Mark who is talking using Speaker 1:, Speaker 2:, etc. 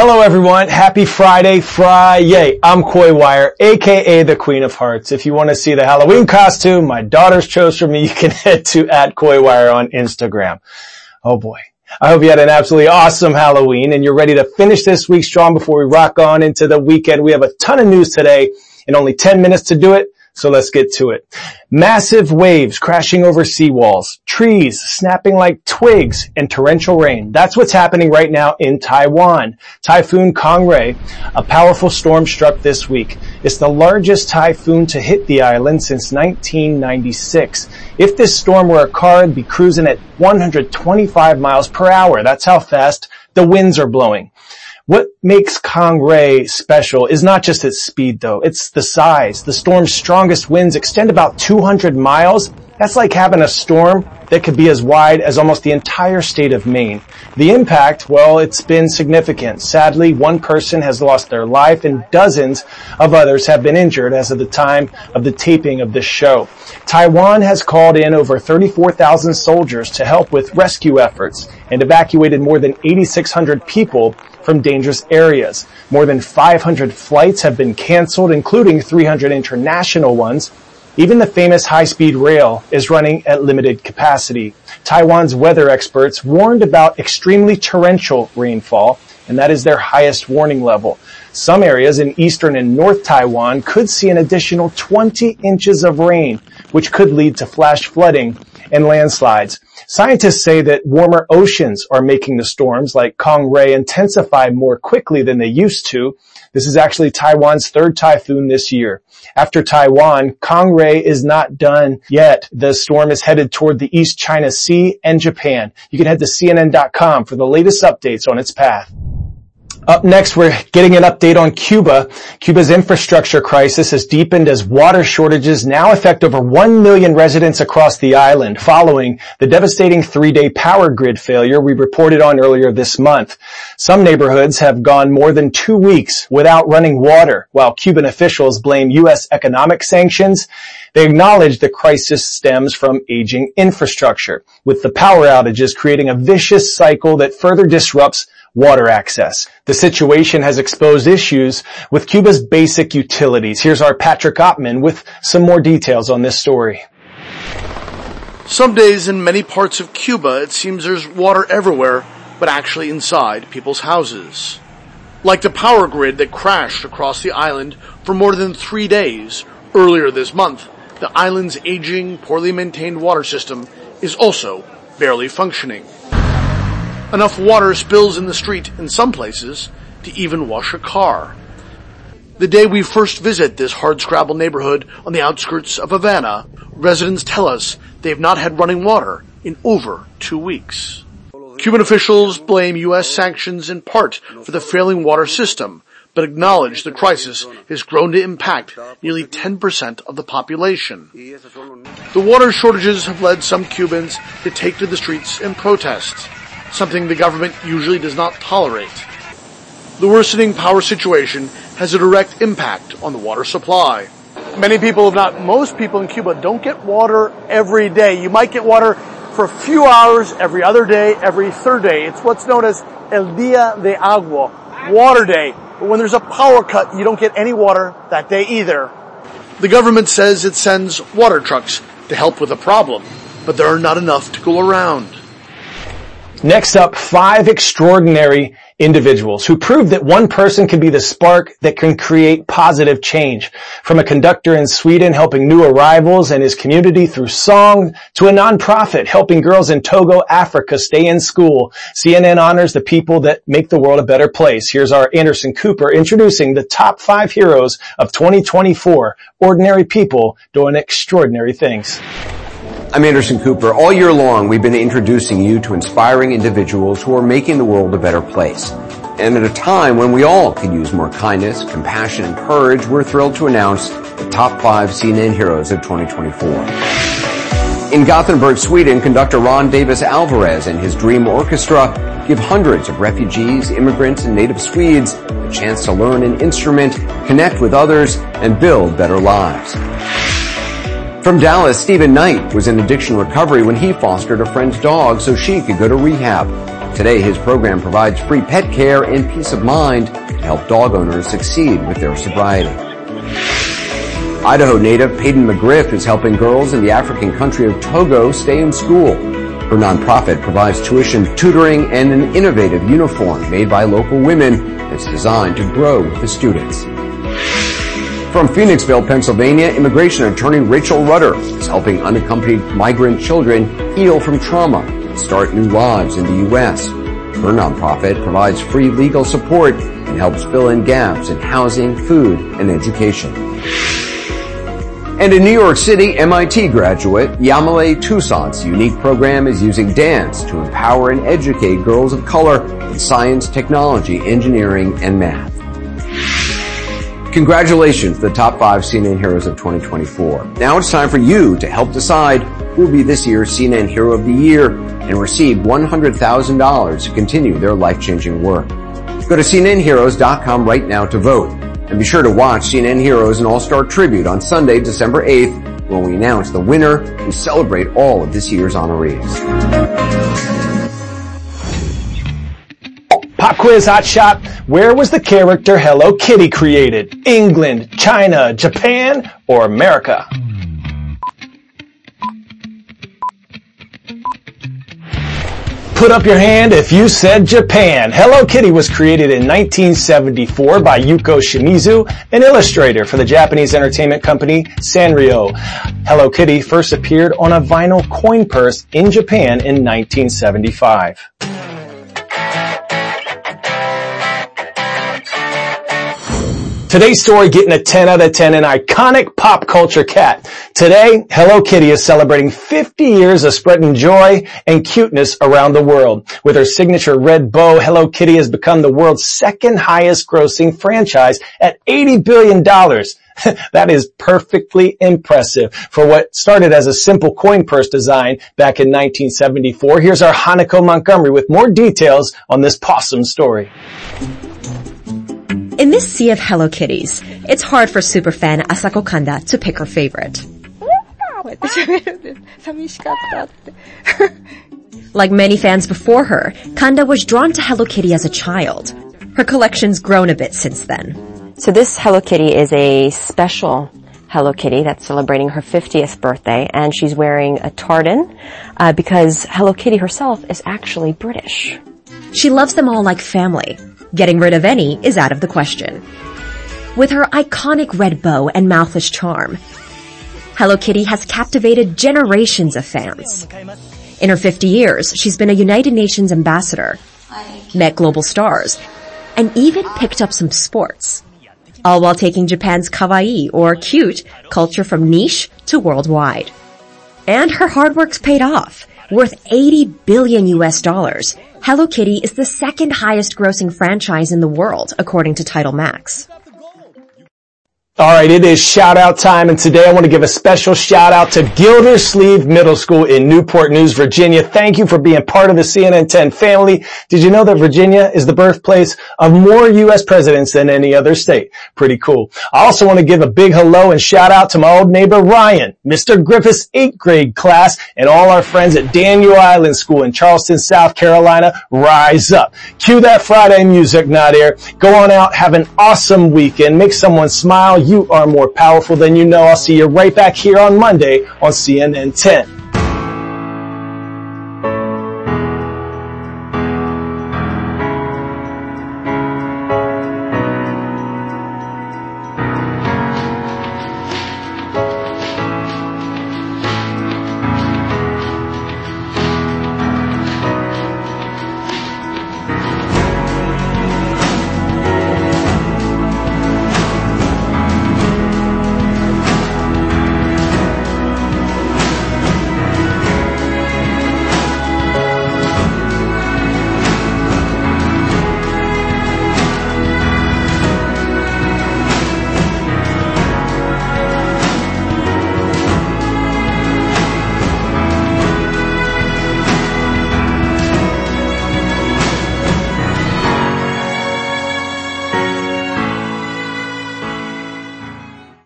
Speaker 1: Hello everyone, happy Friday. I'm Koi Wire, aka the Queen of Hearts. If you want to see the Halloween costume my daughters chose for me, you can head to @KoiWire on Instagram. Oh boy. I hope you had an absolutely awesome Halloween and you're ready to finish this week strong before we rock on into the weekend. We have a ton of news today and only 10 minutes to do it. So let's get to it. Massive waves crashing over seawalls, trees snapping like twigs, and torrential rain. That's what's happening right now in Taiwan. Typhoon Kangri, a powerful storm, struck this week. It's the largest typhoon to hit the island since 1996. If this storm were a car, it'd be cruising at 125 miles per hour. That's how fast the winds are blowing. What makes Kangri special is not just its speed though, it's the size. The storm's strongest winds extend about 200 miles. That's like having a storm that could be as wide as almost the entire state of Maine. The impact, well, it's been significant. Sadly, one person has lost their life and dozens of others have been injured as of the time of the taping of this show. Taiwan has called in over 34,000 soldiers to help with rescue efforts and evacuated more than 8,600 people from dangerous areas. More than 500 flights have been canceled, including 300 international ones. Even the famous high-speed rail is running at limited capacity. Taiwan's weather experts warned about extremely torrential rainfall, and that is their highest warning level. Some areas in eastern and north Taiwan could see an additional 20 inches of rain, which could lead to flash flooding and landslides. Scientists say that warmer oceans are making the storms like Kangri intensify more quickly than they used to. This is actually Taiwan's third typhoon this year. After Taiwan, Kangri is not done yet. The storm is headed toward the East China Sea and Japan. You can head to CNN.com for the latest updates on its path. Up next, we're getting an update on Cuba. Cuba's infrastructure crisis has deepened as water shortages now affect over 1 million residents across the island following the devastating 3-day power grid failure we reported on earlier this month. Some neighborhoods have gone more than 2 weeks without running water, while Cuban officials blame U.S. economic sanctions. They acknowledge the crisis stems from aging infrastructure, with the power outages creating a vicious cycle that further disrupts water access. The situation has exposed issues with Cuba's basic utilities. Here's our Patrick Ottman with some more details on this story.
Speaker 2: Some days in many parts of Cuba, it seems there's water everywhere, but actually inside people's houses. Like the power grid that crashed across the island for more than 3 days earlier this month, the island's aging, poorly maintained water system is also barely functioning. Enough water spills in the street in some places to even wash a car. The day we first visit this hardscrabble neighborhood on the outskirts of Havana, residents tell us they've not had running water in over 2 weeks. Cuban officials blame U.S. sanctions in part for the failing water system, but acknowledge the crisis has grown to impact nearly 10% of the population. The water shortages have led some Cubans to take to the streets in protest, something the government usually does not tolerate. The worsening power situation has a direct impact on the water supply. Many people, if not most people in Cuba, don't get water every day. You might get water for a few hours every other day, every third day. It's what's known as El Día de Agua, water day. But when there's a power cut, you don't get any water that day either. The government says it sends water trucks to help with the problem, but there are not enough to go around.
Speaker 1: Next up, 5 extraordinary individuals who proved that one person can be the spark that can create positive change. From a conductor in Sweden helping new arrivals and his community through song, to a nonprofit helping girls in Togo, Africa stay in school, CNN honors the people that make the world a better place. Here's our Anderson Cooper introducing the top 5 heroes of 2024, ordinary people doing extraordinary things.
Speaker 3: I'm Anderson Cooper. All year long, we've been introducing you to inspiring individuals who are making the world a better place. And at a time when we all could use more kindness, compassion, and courage, we're thrilled to announce the top 5 CNN heroes of 2024. In Gothenburg, Sweden, conductor Ron Davis Alvarez and his Dream Orchestra give hundreds of refugees, immigrants, and native Swedes a chance to learn an instrument, connect with others, and build better lives. From Dallas, Stephen Knight was in addiction recovery when he fostered a friend's dog so she could go to rehab. Today, his program provides free pet care and peace of mind to help dog owners succeed with their sobriety. Idaho native Peyton McGriff is helping girls in the African country of Togo stay in school. Her nonprofit provides tuition, tutoring, and an innovative uniform made by local women that's designed to grow with the students. From Phoenixville, Pennsylvania, immigration attorney Rachel Rutter is helping unaccompanied migrant children heal from trauma and start new lives in the U.S. Her nonprofit provides free legal support and helps fill in gaps in housing, food, and education. And in New York City, MIT graduate Yamile Toussaint's unique program is using dance to empower and educate girls of color in science, technology, engineering, and math. Congratulations to the top 5 CNN heroes of 2024. Now it's time for you to help decide who will be this year's CNN Hero of the Year and receive $100,000 to continue their life-changing work. Go to CNNHeroes.com right now to vote. And be sure to watch CNN Heroes and All-Star Tribute on Sunday, December 8th, when we announce the winner and celebrate all of this year's honorees.
Speaker 1: Pop quiz hot shot. Where was the character Hello Kitty created? England, China, Japan, or America? Put up your hand if you said Japan. Hello Kitty was created in 1974 by Yuko Shimizu, an illustrator for the Japanese entertainment company Sanrio. Hello Kitty first appeared on a vinyl coin purse in Japan in 1975. Today's story getting a 10 out of 10, an iconic pop culture cat. Today, Hello Kitty is celebrating 50 years of spreading joy and cuteness around the world. With her signature red bow, Hello Kitty has become the world's second highest grossing franchise at $80 billion. That is perfectly impressive for what started as a simple coin purse design back in 1974. Here's our Hanako Montgomery with more details on this possum story.
Speaker 4: In this sea of Hello Kitties, it's hard for superfan Asako Kanda to pick her favorite. Like many fans before her, Kanda was drawn to Hello Kitty as a child. Her collection's grown a bit since then.
Speaker 5: So this Hello Kitty is a special Hello Kitty that's celebrating her 50th birthday, and she's wearing a tartan because Hello Kitty herself is actually British.
Speaker 4: She loves them all like family. Getting rid of any is out of the question. With her iconic red bow and mouthless charm, Hello Kitty has captivated generations of fans. In her 50 years, she's been a United Nations ambassador, met global stars, and even picked up some sports, all while taking Japan's kawaii, or cute, culture from niche to worldwide. And her hard work's paid off. Worth $80 billion US, Hello Kitty is the second highest grossing franchise in the world, according to Tidal Max.
Speaker 1: Alright, it is shout out time, and today I want to give a special shout out to Gildersleeve Middle School in Newport News, Virginia. Thank you for being part of the CNN 10 family. Did you know that Virginia is the birthplace of more U.S. presidents than any other state? Pretty cool. I also want to give a big hello and shout out to my old neighbor Ryan, Mr. Griffith's 8th grade class, and all our friends at Daniel Island School in Charleston, South Carolina. Rise up. Cue that Friday music, Nadir. Go on out, have an awesome weekend, make someone smile. You are more powerful than you know. I'll see you right back here on Monday on CNN 10.